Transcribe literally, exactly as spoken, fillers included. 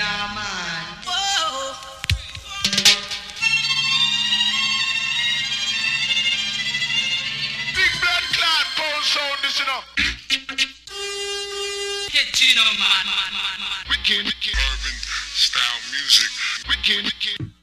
Yeah, man. Whoa. Big blood clot pound sound, this you know. Get you know, man, man, man, man. Wicked, wicked urban style music. Wicked, wicked.